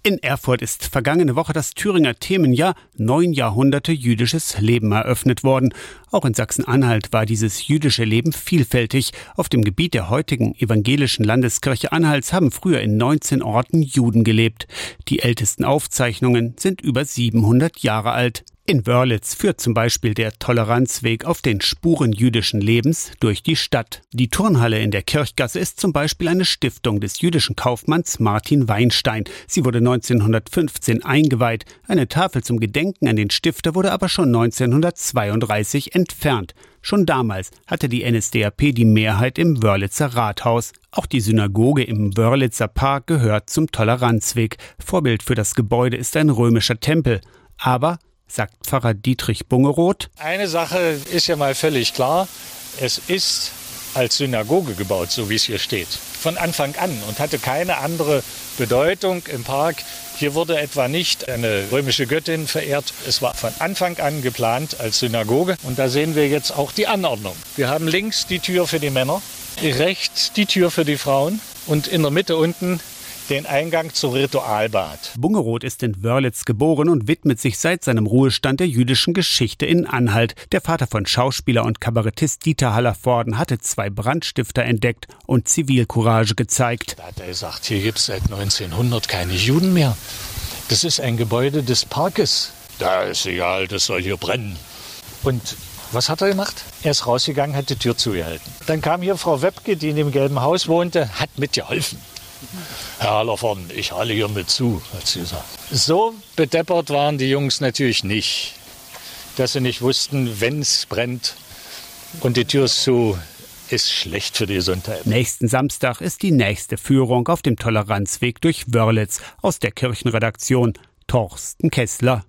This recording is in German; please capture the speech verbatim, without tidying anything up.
In Erfurt ist vergangene Woche das Thüringer Themenjahr Neun Jahrhunderte jüdisches Leben eröffnet worden. Auch in Sachsen-Anhalt war dieses jüdische Leben vielfältig. Auf dem Gebiet der heutigen evangelischen Landeskirche Anhalts haben früher in neunzehn Orten Juden gelebt. Die ältesten Aufzeichnungen sind über siebenhundert Jahre alt. In Wörlitz führt zum Beispiel der Toleranzweg auf den Spuren jüdischen Lebens durch die Stadt. Die Turnhalle in der Kirchgasse ist zum Beispiel eine Stiftung des jüdischen Kaufmanns Martin Weinstein. Sie wurde neunzehnhundertfünfzehn eingeweiht. Eine Tafel zum Gedenken an den Stifter wurde aber schon neunzehnhundertzweiunddreißig entfernt. Schon damals hatte die N S D A P die Mehrheit im Wörlitzer Rathaus. Auch die Synagoge im Wörlitzer Park gehört zum Toleranzweg. Vorbild für das Gebäude ist ein römischer Tempel. Aber sagt Pfarrer Dietrich Bungeroth: Eine Sache ist ja mal völlig klar. Es ist als Synagoge gebaut, so wie es hier steht. Von Anfang an und hatte keine andere Bedeutung im Park. Hier wurde etwa nicht eine römische Göttin verehrt. Es war von Anfang an geplant als Synagoge. Und da sehen wir jetzt auch die Anordnung. Wir haben links die Tür für die Männer, rechts die Tür für die Frauen und in der Mitte unten den Eingang zum Ritualbad. Bungeroth ist in Wörlitz geboren und widmet sich seit seinem Ruhestand der jüdischen Geschichte in Anhalt. Der Vater von Schauspieler und Kabarettist Dieter Hallervorden hatte zwei Brandstifter entdeckt und Zivilcourage gezeigt. Da hat er gesagt, hier gibt es seit neunzehnhundert keine Juden mehr. Das ist ein Gebäude des Parkes. Da ist egal, das soll hier brennen. Und was hat er gemacht? Er ist rausgegangen, hat die Tür zugehalten. Dann kam hier Frau Webke, die in dem gelben Haus wohnte, hat mitgeholfen. Herr Hallervorden, ich halte hier mit zu, hat sie gesagt. So bedeppert waren die Jungs natürlich nicht, dass sie nicht wussten, wenn es brennt und die Tür ist zu, ist schlecht für die Gesundheit. Nächsten Samstag ist die nächste Führung auf dem Toleranzweg durch Wörlitz. Aus der Kirchenredaktion Torsten Kessler.